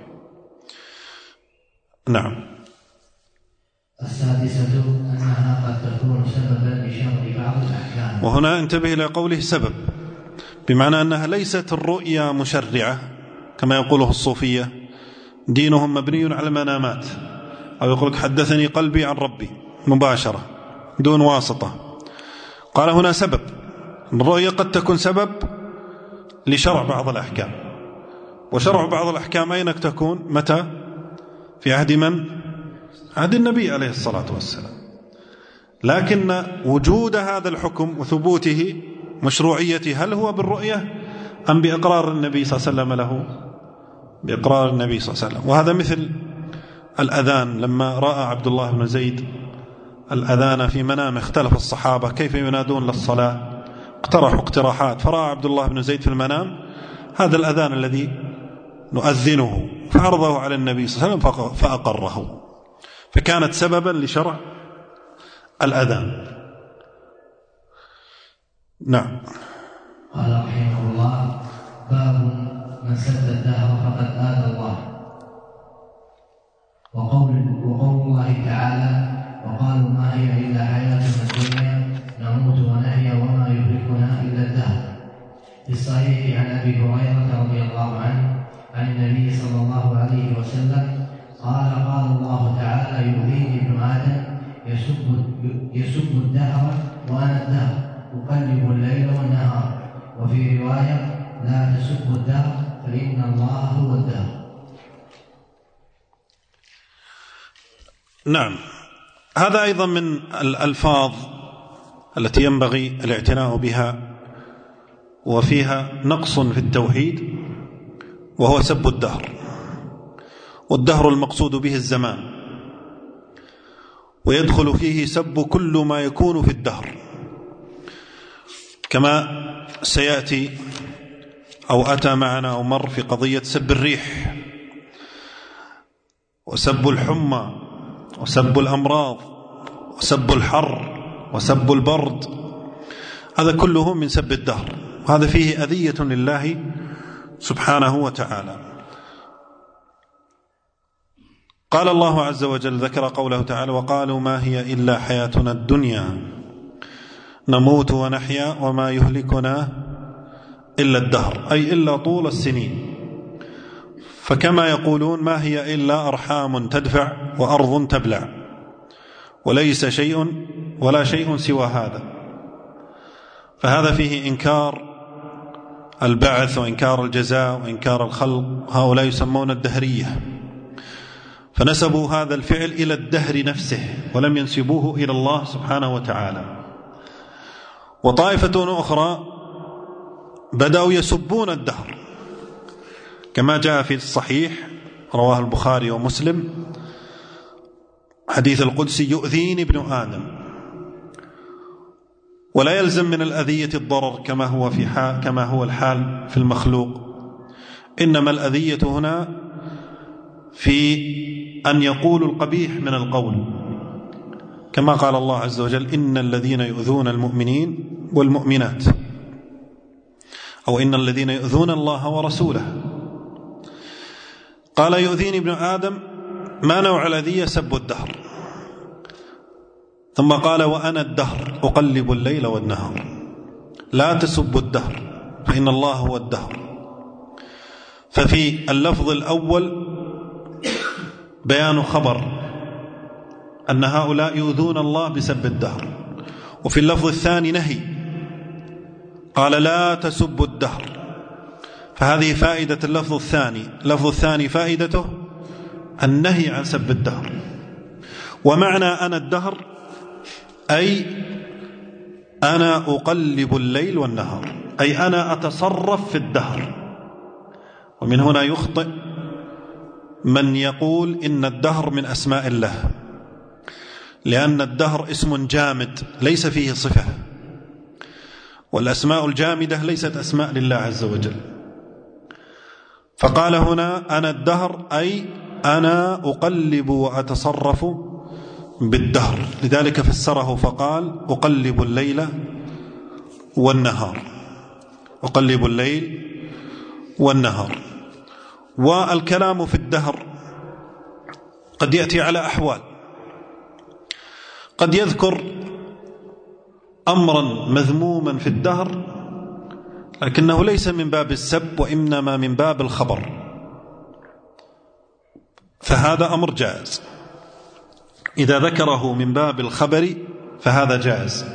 نعم. السادسة أنها قد تكون سببا لشرع بعض الأحكام. وهنا انتبه إلى قوله سبب، بمعنى أنها ليست الرؤيا مشرعة كما يقوله الصوفية، دينهم مبني على المنامات، أو يقولك حدثني قلبي عن ربي مباشرة دون واسطة. قال هنا سبب، الرؤيا قد تكون سبب لشرع بعض الأحكام. وشرع بعض الأحكام أين تكون؟ متى؟ في عهد من؟ عهد النبي عليه الصلاة والسلام. لكن وجود هذا الحكم وثبوته مشروعيته هل هو بالرؤية أم بإقرار النبي صلى الله عليه وسلم له؟ بإقرار النبي صلى الله عليه وسلم. وهذا مثل الأذان، لما رأى عبد الله بن زيد الأذان في منامه اختلف الصحابة كيف ينادون للصلاة، اقترحوا اقتراحات، فرأى عبد الله بن زيد في المنام هذا الأذان الذي نؤذنه، فعرضه على النبي صلى الله عليه وسلم فأقره، فكانت سببا لشرع الأذان. نعم. قال رحمه الله باب من سد الدهر فقد آذى الله. وقول, وقول الله تعالى وقالوا ما هي إلا حياتنا الدنيا نموت ونحيا وما يهلكنا إلا الدهر. في الصحيح عن أبي هريرة رضي الله عنه عن النبي صلى الله عليه وسلم قال قال الله تعالى يؤذيني ابن آدم يسب, يسب الدهر وأنا الدهر أقلب الليل والنهار. وفي رواية لا تسب الدهر فإن الله هو الدهر. نعم، هذا أيضا من الألفاظ التي ينبغي الاعتناء بها وفيها نقص في التوحيد، وهو سب الدهر. والدهر المقصود به الزمان، ويدخل فيه سب كل ما يكون في الدهر، كما سيأتي أو أتى معنا أو مر في قضية سب الريح وسب الحمى وسب الأمراض وسب الحر وسب البرد، هذا كله من سب الدهر، وهذا فيه أذية لله سبحانه وتعالى. قال الله عز وجل ذكر قوله تعالى وقالوا ما هي إلا حياتنا الدنيا نموت ونحيا وما يهلكنا إلا الدهر، أي إلا طول السنين. فكما يقولون ما هي إلا أرحام تدفع وأرض تبلع، وليس شيء ولا شيء سوى هذا. فهذا فيه إنكار البعث وإنكار الجزاء وإنكار الخلق. هؤلاء يسمون الدهرية، فنسبوا هذا الفعل إلى الدهر نفسه ولم ينسبوه إلى الله سبحانه وتعالى. وطائفة أخرى بدأوا يسبون الدهر، كما جاء في الصحيح رواه البخاري ومسلم حديث القدسي يؤذيني ابن آدم. ولا يلزم من الأذية الضرر كما هو في حال كما هو الحال في المخلوق، إنما الأذية هنا في أن يقولوا القبيح من القول، كما قال الله عز وجل إن الذين يؤذون المؤمنين والمؤمنات، أو إن الذين يؤذون الله ورسوله. قال يؤذيني ابن آدم، ما نوع الأذية؟ سب الدهر. ثم قال وأنا الدهر أقلب الليل والنهار، لا تسب الدهر فإن الله هو الدهر. ففي اللفظ الأول بيان خبر أن هؤلاء يؤذون الله بسب الدهر، وفي اللفظ الثاني نهي، قال لا تسب الدهر. فهذه فائدة اللفظ الثاني. اللفظ الثاني فائدته النهي عن سب الدهر. ومعنى أنا الدهر أي أنا أقلب الليل والنهار، أي أنا أتصرف في الدهر. ومن هنا يخطئ من يقول إن الدهر من أسماء الله، لأن الدهر اسم جامد ليس فيه صفة، والأسماء الجامدة ليست أسماء لله عز وجل. فقال هنا أنا الدهر أي أنا أقلب وأتصرف بالدهر، لذلك فسره فقال أقلب الليل والنهار، أقلب الليل والنهار. والكلام في الدهر قد يأتي على أحوال، قد يذكر أمرا مذموما في الدهر لكنه ليس من باب السب وإنما من باب الخبر، فهذا أمر جائز. إذا ذكره من باب الخبر فهذا جائز.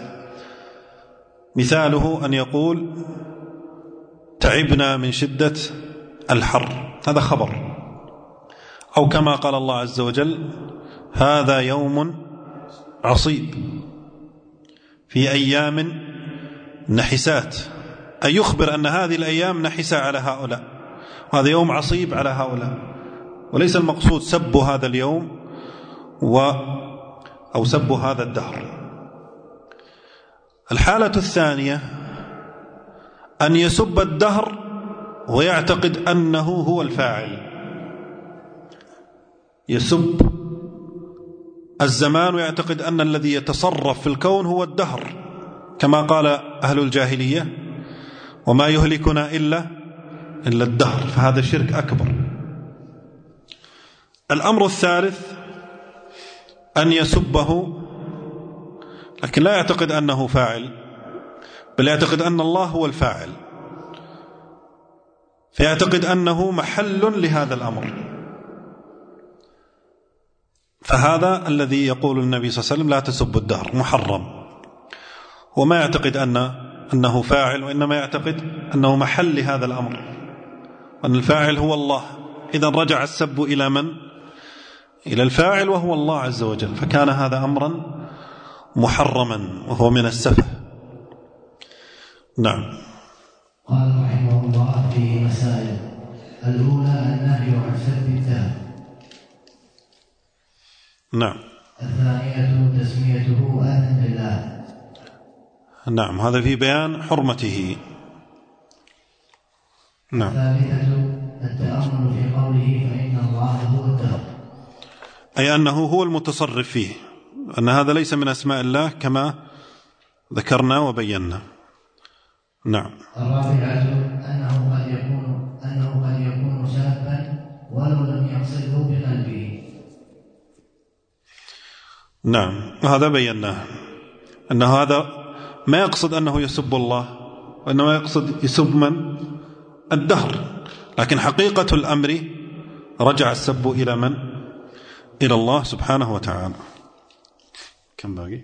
مثاله أن يقول تعبنا من شدة الحر، هذا خبر. أو كما قال الله عز وجل هذا يوم عصيب في أيام نحسات، أي يخبر أن هذه الأيام نحسة على هؤلاء، وهذا يوم عصيب على هؤلاء، وليس المقصود سب هذا اليوم و أو سب هذا الدهر. الحالة الثانية أن يسب الدهر ويعتقد أنه هو الفاعل، يسب الزمان ويعتقد أن الذي يتصرف في الكون هو الدهر، كما قال أهل الجاهلية وما يهلكنا إلا إلا الدهر، فهذا شرك أكبر. الأمر الثالث أن يسبه لكن لا يعتقد أنه فاعل، بل يعتقد أن الله هو الفاعل، فيعتقد أنه محل لهذا الأمر. فهذا الذي يقول النبي صلى الله عليه وسلم لا تسبوا الدهر، محرم. وما يعتقد أن أنه فاعل، وإنما يعتقد أنه محل لهذا الأمر، وأن الفاعل هو الله. إذا رجع السب إلى من؟ إلى الفاعل وهو الله عز وجل، فكان هذا أمرا محرما وهو من السفه. نعم. قال رحمه الله فيه مسائل: الأولى النهي عن سب الدهر. نعم. الثانية تسميته آثم لله. نعم، هذا في بيان حرمته. نعم. الثالثة التأمل في قوله فإن الله هو الدهر، أي أنه هو المتصرف فيه، أن هذا ليس من أسماء الله كما ذكرنا وبينا. نعم. الرابعة أنه قد يكون أنه قد يكون سابا ولو لم يقصده بقلبه. نعم، وهذا بيناه، أن هذا ما يقصد أنه يسب الله، وإنما يقصد يسب من؟ الدهر. لكن حقيقة الأمر رجع السب إلى من؟ إلى الله سبحانه وتعالى. كم باقي؟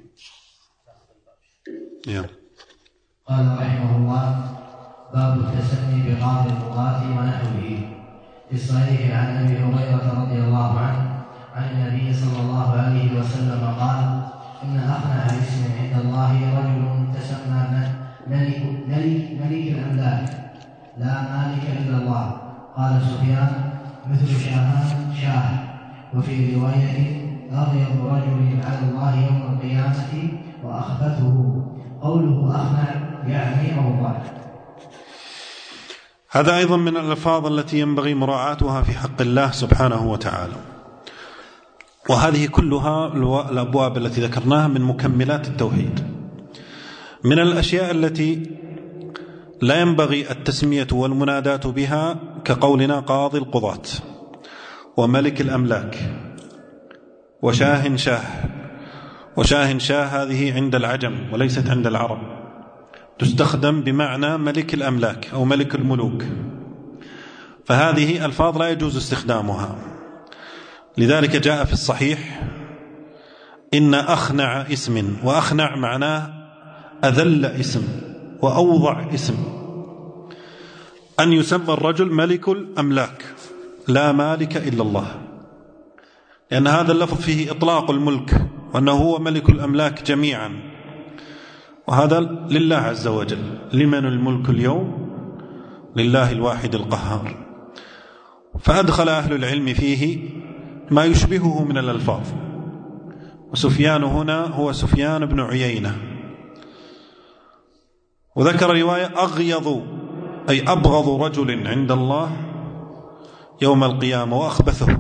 يلا. قال رحمه الله: باب التسمي بقاضي القضاة ونحوه. في الصحيح عن أبي هريرة رضي الله عنه عن النبي صلى الله عليه وسلم قال: إن أخنع اسم عند الله رجل تسمى ملك, ملك, ملك الأملاك لا مالك إلا الله. قال سفيان: مثل شاهان شاه. وفي رواية: أغيظ رجل على الله يوم القيامة وأخبثه. قوله أخنع يعني أوضع. هذا أيضا من الألفاظ التي ينبغي مراعاتها في حق الله سبحانه وتعالى، وهذه كلها الأبواب التي ذكرناها من مكملات التوحيد. من الأشياء التي لا ينبغي التسمية والمنادات بها كقولنا قاضي القضاة وملك الأملاك وشاه شاه. وشاه شاه هذه عند العجم وليست عند العرب، تستخدم بمعنى ملك الأملاك أو ملك الملوك، فهذه ألفاظ لا يجوز استخدامها. لذلك جاء في الصحيح: إن أخنع اسم، وأخنع معناه أذل اسم وأوضع اسم، أن يسمى الرجل ملك الأملاك لا مالك إلا الله، لأن هذا اللفظ فيه إطلاق الملك، وأنه هو ملك الأملاك جميعا، وهذا لله عز وجل. لمن الملك اليوم؟ لله الواحد القهار. فأدخل أهل العلم فيه ما يشبهه من الألفاظ. وسفيان هنا هو سفيان بن عيينة. وذكر رواية: أغيظ أي أبغض رجل عند الله يوم القيامة وأخبثه.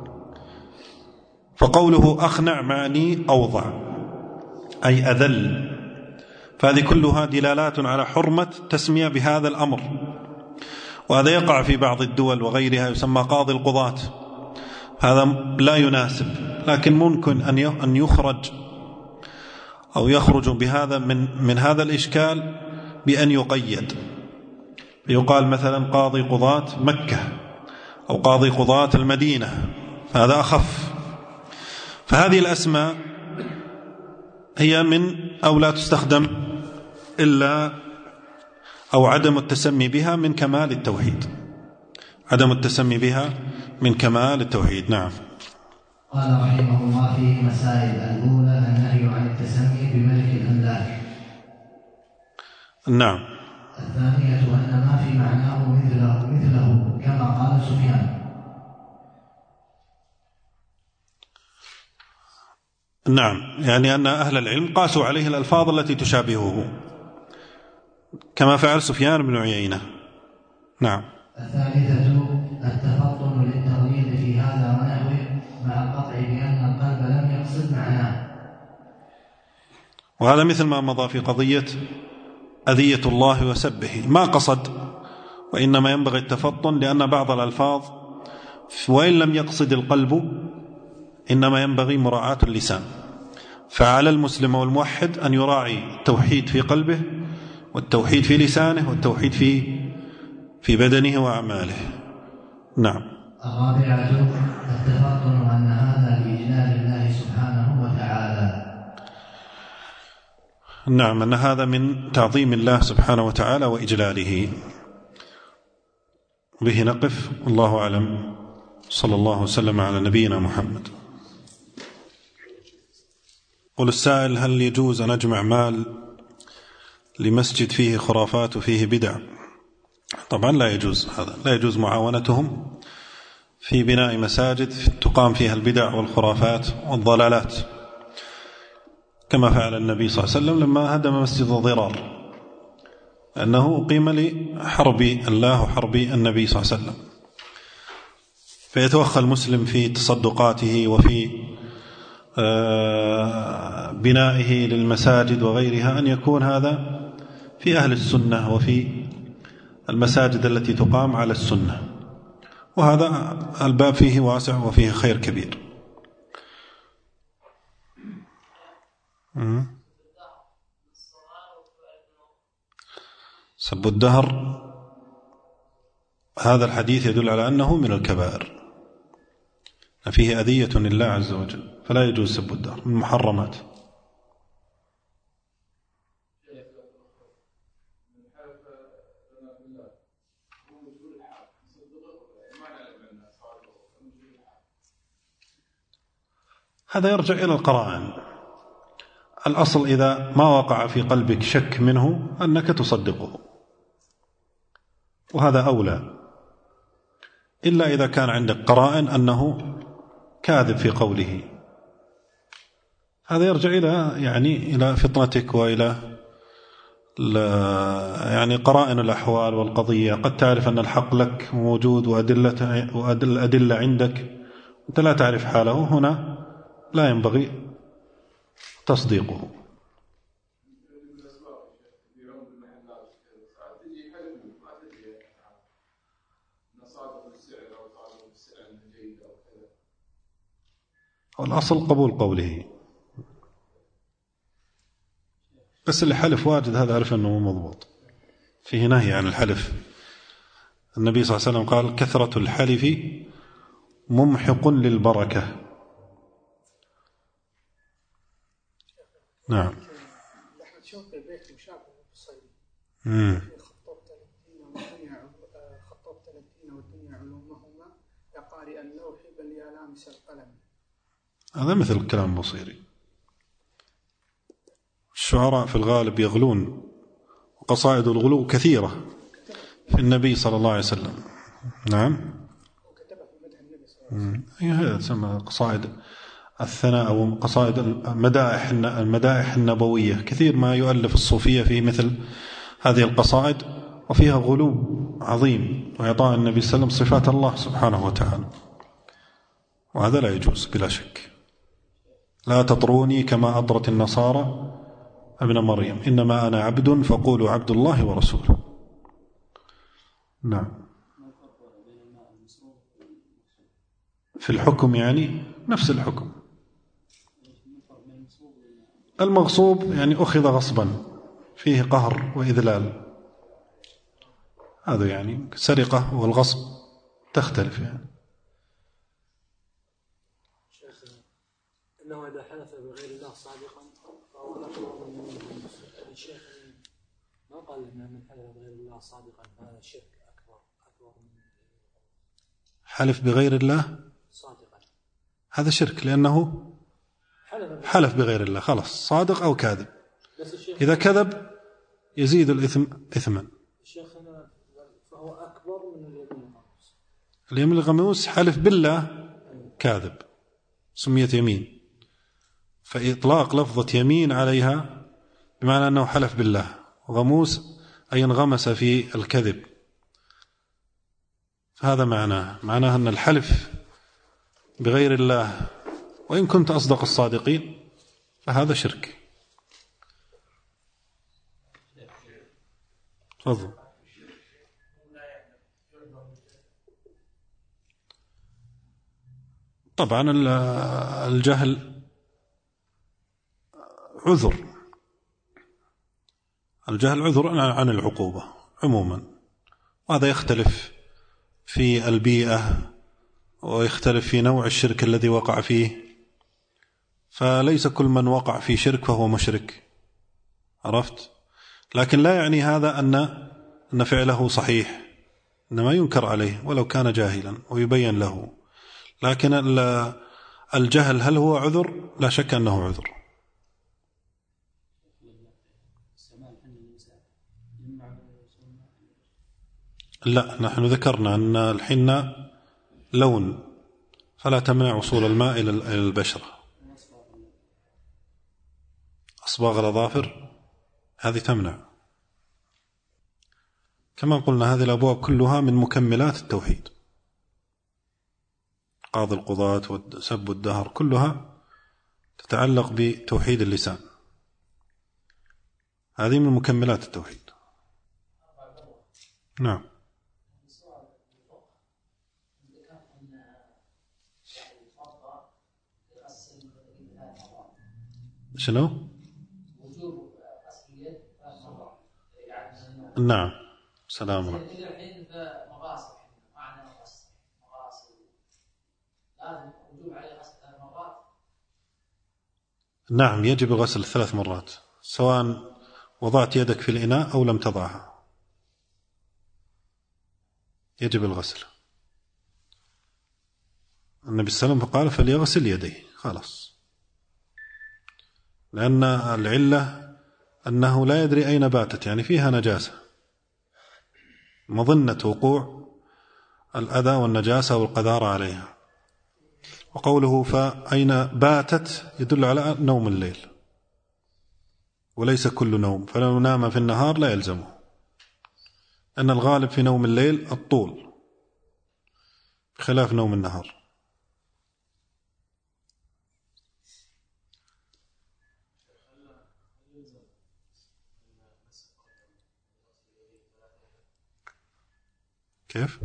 فقوله أخنع معني أوضع أي أذل. فهذه كلها دلالات على حرمة تسمية بهذا الأمر. وهذا يقع في بعض الدول وغيرها، يسمى قاضي القضاة. هذا لا يناسب، لكن ممكن أن يخرج أو يخرج بهذا من من هذا الإشكال بأن يقيد، يقال مثلا قاضي قضاة مكة أو قاضي قضاة المدينة، فهذا أخف. فهذه الأسماء هي من أو لا تستخدم إلا أو عدم التسمي بها من كمال التوحيد. عدم التسمي بها من كمال التوحيد. نعم. قال رحمه الله فيه مسائل: الأولى النهي عن التسمي بملك الأملاك. نعم. الثانية أن ما في معناه مثله, مثله كما قال سفيان. نعم، يعني أن أهل العلم قاسوا عليه الألفاظ التي تشابهه كما فعل سفيان بن عيينة. نعم. الثالثة التفطن للتغليظ في هذا ونحوه مع القطع بأن القلب لم يقصد معناه. وهذا مثل ما مضى في قضية أذية الله وسبه، ما قصد، وإنما ينبغي التفطن، لأن بعض الألفاظ وإن لم يقصد القلب إنما ينبغي مراعاة اللسان. فعلى المسلم والموحد أن يراعي التوحيد في قلبه والتوحيد في لسانه والتوحيد في في بدنه وأعماله. نعم. الرابعة التفطن أن هذا لإجلال الله سبحانه وتعالى. نعم، أن هذا من تعظيم الله سبحانه وتعالى وإجلاله. به نقف، الله أعلم، صلى الله وسلم على نبينا محمد. قل السائل: هل يجوز أن أجمع مال لمسجد فيه خرافات وفيه بدع؟ طبعا لا يجوز هذا، لا يجوز معاونتهم في بناء مساجد تقام فيها البدع والخرافات والضلالات، كما فعل النبي صلى الله عليه وسلم لما هدم مسجد ضرار، أنه أقيم لحرب الله وحرب النبي صلى الله عليه وسلم. فيتوخى المسلم في تصدقاته وفي بنائه للمساجد وغيرها أن يكون هذا في أهل السنة وفي المساجد التي تقام على السنة، وهذا الباب فيه واسع وفيه خير كبير. سب الدهر، هذا الحديث يدل على أنه من الكبائر، فيه أذية لله عز وجل، فلا يجوز سب الدهر، من المحرمات. هذا يرجع إلى القرائن. الأصل إذا ما وقع في قلبك شك منه أنك تصدقه، وهذا أولى، إلا إذا كان عندك قرائن أنه كاذب في قوله. هذا يرجع إلى يعني إلى فطنتك وإلى يعني قرائن الأحوال والقضية. قد تعرف أن الحق لك موجود وأدلة وأدلة عندك، أنت لا تعرف حاله، هنا لا ينبغي تصديقه. والأصل قبول قوله، بس اللي حلف واجد هذا عرف أنه مضبوط، فيه نهي عن الحلف. النبي صلى الله عليه وسلم قال: كثرة الحلف ممحق للبركة. نعم. امم خطبت الدين والدنيا علومهما يقارئ اللوح بل يا لامس القلم. هذا مثل كلام بصيري. الشعراء في الغالب يغلون، وقصائد الغلو كثيرة في النبي صلى الله عليه وسلم. نعم. هذا تسمى قصائد الثناء أو قصائد المدائح المدائح النبوية. كثير ما يؤلف الصوفية في مثل هذه القصائد، وفيها غلو عظيم وإعطاء النبي صلى الله عليه وسلم صفات الله سبحانه وتعالى، وهذا لا يجوز بلا شك. لا تطروني كما أطرت النصارى ابن مريم، إنما أنا عبد فقولوا عبد الله ورسوله. نعم. في الحكم يعني نفس الحكم. المغصوب يعني أخذ غصبا، فيه قهر وإذلال، هذا يعني سرقة والغصب تختلف يعني. شيخ، إنه إذا حلف بغير الله صادقا فهو أكبر من الشيخ. ما قال إن من حلف بغير الله صادقا فهذا الشرك أكبر أكبر من حلف بغير الله صادقا، هذا شرك، لأنه حلف بغير الله، خلاص صادق أو كاذب. إذا كذب يزيد الإثم إثما. شيخنا فهو أكبر من اليمين الغموس. اليمين الغموس حلف بالله كاذب، سميت يمين، فإطلاق لفظة يمين عليها بمعنى أنه حلف بالله. غموس أي انغمس في الكذب، فهذا معناه معناه أن الحلف بغير الله وإن كنت أصدق الصادقين فهذا شرك. تفضل. طبعا الجهل عذر، الجهل عذر عن العقوبة عموما، وهذا يختلف في البيئة ويختلف في نوع الشرك الذي وقع فيه، فليس كل من وقع في شرك فهو مشرك، عرفت؟ لكن لا يعني هذا أن أن فعله صحيح، إنما ينكر عليه ولو كان جاهلا ويبين له. لكن الجهل هل هو عذر؟ لا شك أنه عذر. لا، نحن ذكرنا أن الحنة لون فلا تمنع وصول الماء إلى البشرة. أصباغ الأظافر هذه تمنع. كما قلنا هذه الأبواب كلها من مكملات التوحيد، قاضي القضاة وسب الدهر كلها تتعلق بتوحيد اللسان، هذه من مكملات التوحيد. نعم. شنو؟ نعم. سلام عليكم. نعم، يجب الغسل ثلاث مرات سواء وضعت يدك في الإناء أو لم تضعها، يجب الغسل. النبي صلى الله عليه وسلم قال فليغسل يديه، خلاص، لأن العلة أنه لا يدري أين باتت، يعني فيها نجاسة، مظنة وقوع الأذى والنجاسة والقذارة عليها. وقوله فأين باتت يدل على نوم الليل، وليس كل نوم، فلو نام في النهار لا يلزمه، أن الغالب في نوم الليل الطول بخلاف نوم النهار. كيف؟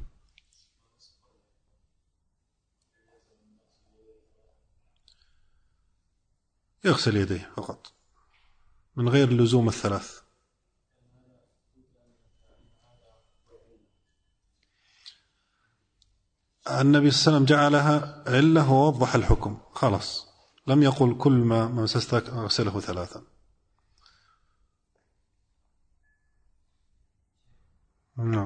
يغسل يديه فقط من غير لزوم الثلاث. النبي صلى الله عليه وسلم جعلها علة ووضح الحكم، خلاص، لم يقل كل ما مسست أغسله ثلاثا. نعم.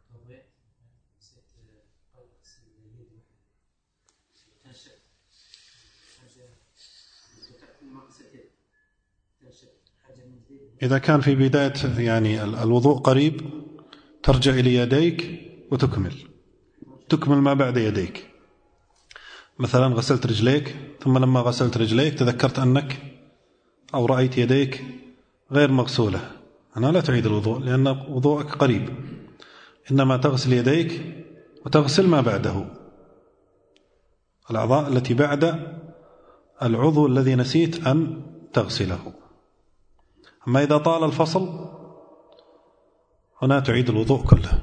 إذا كان في بداية يعني الوضوء قريب ترجع إلى يديك وتكمل تكمل ما بعد يديك. مثلا غسلت رجليك، ثم لما غسلت رجليك تذكرت أنك أو رأيت يديك غير مغسولة، أنا لا تعيد الوضوء لأن وضوءك قريب، إنما تغسل يديك وتغسل ما بعده، الأعضاء التي بعد العضو الذي نسيت أن تغسله. أما إذا طال الفصل هنا تعيد الوضوء كله.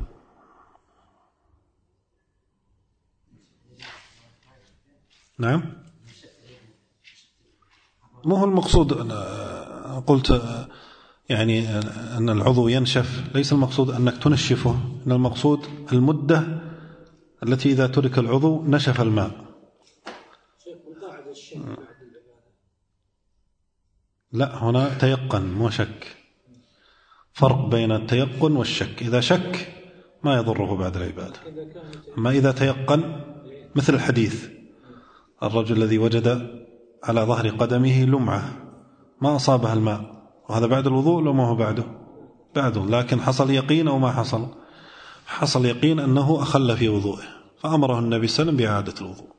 نعم. مو هو المقصود، قلت يعني أن العضو ينشف، ليس المقصود أنك تنشفه، إن المقصود المدة التي إذا ترك العضو نشف الماء. لا، هنا تيقن مو شك، فرق بين التيقن والشك. إذا شك ما يضره بعد العبادة، أما إذا تيقن مثل الحديث الرجل الذي وجد على ظهر قدمه لمعة ما أصابها الماء، وهذا بعد الوضوء لو ما هو بعده بعده لكن حصل يقين أو ما حصل حصل يقين أنه أخل في وضوءه، فأمره النبي صلى الله عليه وسلم بإعادة الوضوء.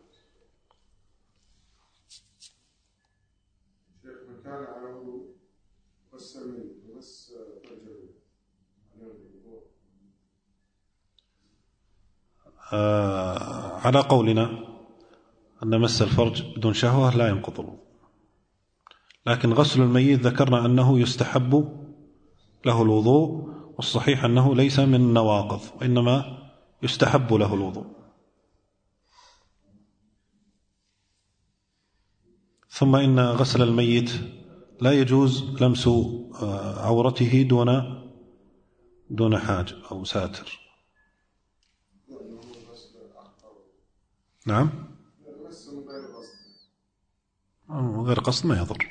آه على قولنا أن مس الفرج بدون شهوة لا ينقض الوضوء، لكن غسل الميت ذكرنا أنه يستحب له الوضوء، والصحيح أنه ليس من النواقض وإنما يستحب له الوضوء. ثم إن غسل الميت لا يجوز لمس عورته دون دون حاجب أو ساتر. نعم، غير قصد ما يضر.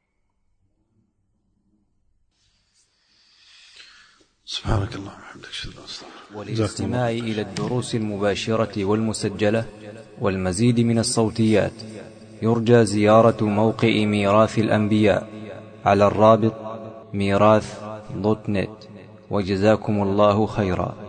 سبحانك اللهم وبحمدك اشهد ان لا اله الا انت. وللاستماع إلى الدروس المباشرة والمسجلة والمزيد من الصوتيات يرجى زيارة موقع ميراث الأنبياء على الرابط ميراث دوت نت. وجزاكم الله خيرا.